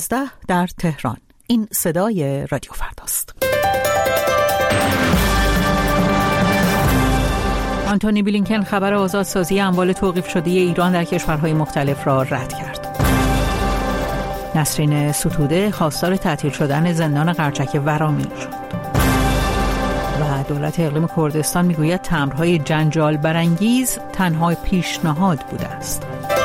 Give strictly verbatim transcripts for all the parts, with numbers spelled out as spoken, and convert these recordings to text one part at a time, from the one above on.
در تهران. این صدای رادیو فرداست. آنتونی بلینکن خبر آزادسازی اموال توقیف شده ایران در کشورهای مختلف را رد کرد. نسرین ستوده خواستار تعطیل شدن زندان قرچک ورامین شد. و دولت اقلیم کردستان میگوید تمبرهای جنجال برانگیز تنها پیشنهاد بوده است.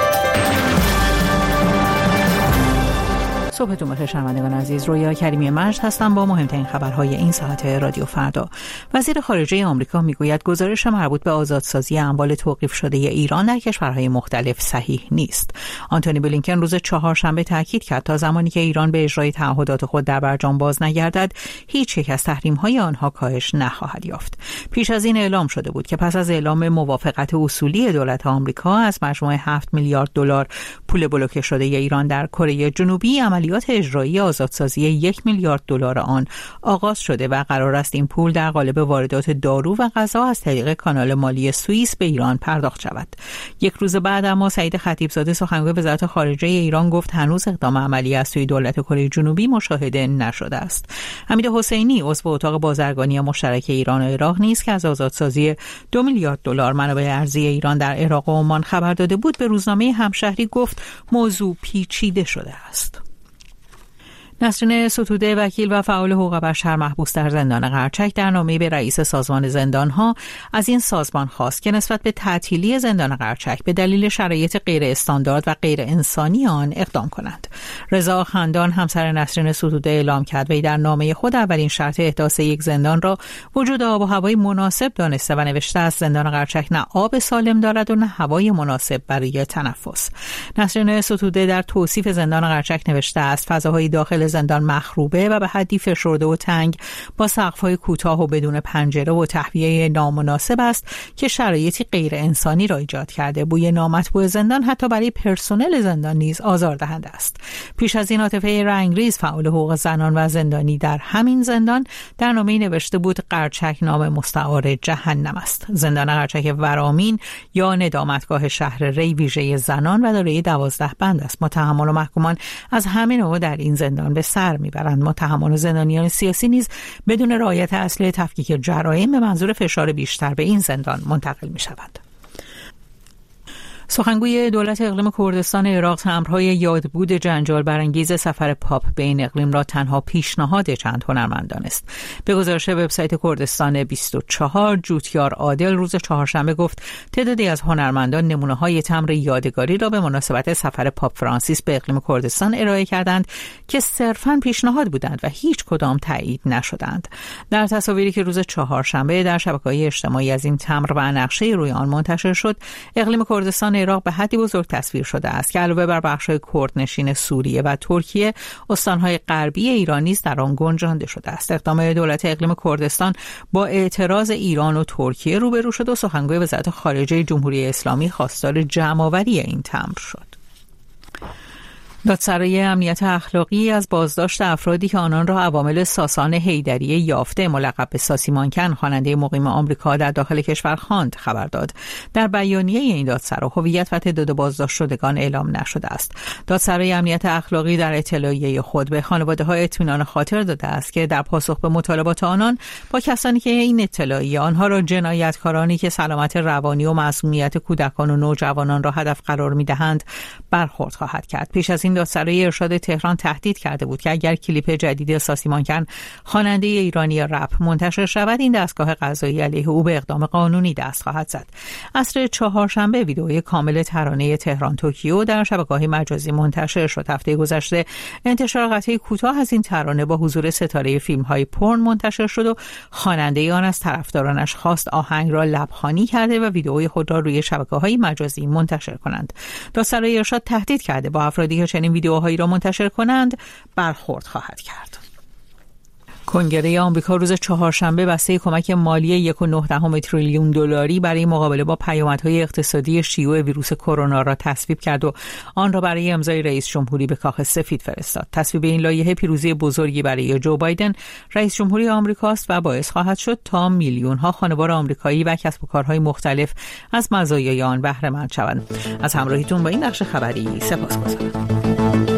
صبحتون بخیر شنوندگان عزیز، رویا کریمی مجد هستم با مهمترین خبرهای این ساعت رادیو فردا. وزیر خارجه آمریکا میگوید گزارش مربوط به آزادسازی اموال توقیف شده ایران در کشورهای مختلف صحیح نیست. آنتونی بلینکن روز چهارشنبه تاکید کرد تا زمانی که ایران به اجرای تعهدات خود در برجام باز نگردد، هیچ یک از تحریم‌های آنها کاهش نخواهد یافت. پیش از این اعلام شده بود که پس از اعلام موافقت اصولی دولت آمریکا از مجموع هفت میلیارد دلار پول بلوکه شده ایران در کره جنوبی، عملیات اجرایی آزادسازی یک میلیارد دلار آن آغاز شده و قرار است این پول در قالب واردات دارو و غذا از طریق کانال مالی سوئیس به ایران پرداخت شود. یک روز بعد اما سعید خطیبزاده سخنگوی وزارت خارجه ایران گفت هنوز اقدام عملی از سوی دولت کره جنوبی مشاهده نشده است. حمید حسینی عضو اتاق بازرگانی مشترک ایران و عراق نیز که از آزادسازی دو میلیارد دلار منابع ارزی ایران در عراق و عمان خبر داده بود، به روزنامه همشهری گفت موضوع پیچیده شده است. نسرین ستوده وکیل و فعال حقوق بشر محبوس در زندان قرچک در نامه‌ای به رئیس سازمان زندان‌ها از این سازمان خواست که نسبت به تعطیلی زندان قرچک به دلیل شرایط غیر استاندارد و غیر انسانی آن اقدام کنند. رضا خندان همسر نسرین ستوده اعلام کرد وی در نامه خود اولین شرط احداث یک زندان را وجود آب و هوای مناسب دانسته و نوشته است زندان قرچک نه آب سالم دارد و نه هوای مناسب برای تنفس. نسرین ستوده در توصیف زندان قرچک نوشته است فضاهای داخل زندان مخروبه و به حدی فشرده و تنگ با سقف‌های کوتاه و بدون پنجره و تهویه نامناسب است که شرایطی غیر انسانی را ایجاد کرده. بوی نامطبوع زندان حتی برای پرسنل زندان نیز آزاردهنده است. پیش از این عاطفه رنگریز فعال حقوق زنان و زندانی در همین زندان در نامه‌ای نوشته بود قرچک نام مستعار جهنم است. زندان قرچک ورامین یا ندامتگاه شهر ری ویژه زنان و دارای دوازده بند است. متهمان و محکومان از همه نوع در این زندان به سر میبرند. متهمان و زندانیان سیاسی نیز بدون رعایت اصل تفکیک جرایم به منظور فشار بیشتر به این زندان منتقل میشوند. سخنگوی دولت اقلیم کردستان عراق تمبرهای یادبود جنجال برانگیز سفر پاپ به این اقلیم را تنها پیشنهاد چند هنرمندان است. به گزارش وبسایت کردستان بیست و چهار، جوتیار عادل روز چهارشنبه گفت تعدادی از هنرمندان نمونه‌های تمبر یادگاری را به مناسبت سفر پاپ فرانسیس به اقلیم کردستان ارائه کردند که صرفاً پیشنهاد بودند و هیچ کدام تایید نشدند. در تصاویری که روز چهارشنبه در شبکه‌های اجتماعی از این تمبر و نقشه روی آن منتشر شد، اقلیم کردستان عراق به حدی بزرگ تصویر شده است که علاوه بر بخش‌های کردنشین سوریه و ترکیه، استان‌های غربی ایران نیز در آن گنجانده شده است. اقدام دولت اقلیم کردستان با اعتراض ایران و ترکیه روبرو شد و سخنگوی وزارت خارجه جمهوری اسلامی خواستار جمع‌آوری این تمبر شد. دادسرای امنیت اخلاقی از بازداشت افرادی که آنان را عوامل ساسان حیدری یافته ملقب به ساسی مانکن خواننده مقیم آمریکا در داخل کشور خواند خبر داد. در بیانیه این دادسرا هویت و تعداد بازداشت شدگان اعلام نشده است. دادسرای امنیت اخلاقی در اطلاعیه خود به خانواده‌ها اطمینان خاطر داده است که در پاسخ به مطالبات آنان با کسانی که این اطلاعیه آنها را جنایتکارانی که سلامت روانی و معصومیت کودکان و نوجوانان را هدف قرار می‌دهند برخورد خواهد کرد. پیش از این دادسرای ارشاد تهران تهدید کرده بود که اگر کلیپ جدید ساسی مانکن خواننده ایرانی رپ منتشر شود، این دستگاه قضایی علیه او به اقدام قانونی دست خواهد زد. عصر چهارشنبه ویدئوی کامل ترانه تهران توکیو در شبکه‌های مجازی منتشر شد. هفته گذشته انتشار قطعه کوتاه از این ترانه با حضور ستاره فیلم‌های پورن منتشر شد و خواننده آن از طرفدارانش خواست آهنگ را لبخوانی کرده و ویدئوی خود را روی شبکه‌های مجازی منتشر کنند. دادسرای ارشاد تهدید کرده با افرادی که چنین ویدیوهایی را منتشر کنند برخورد خواهد کرد. کنگره آمریکا روز چهارشنبه بسته کمک مالی یک و نه دهم تریلیون دلاری برای مقابله با پیامدهای اقتصادی شیوع ویروس کرونا را تصویب کرد و آن را برای امضای رئیس جمهوری به کاخ سفید فرستاد. تصویب این لایحه پیروزی بزرگی برای جو بایدن رئیس جمهوری آمریکاست و باعث خواهد شد تا میلیون‌ها خانوار آمریکایی و کسب و کارهای مختلف از مزایای آن بهره مند شوند. از همراهیتون با این بخش خبری سپاسگزارم.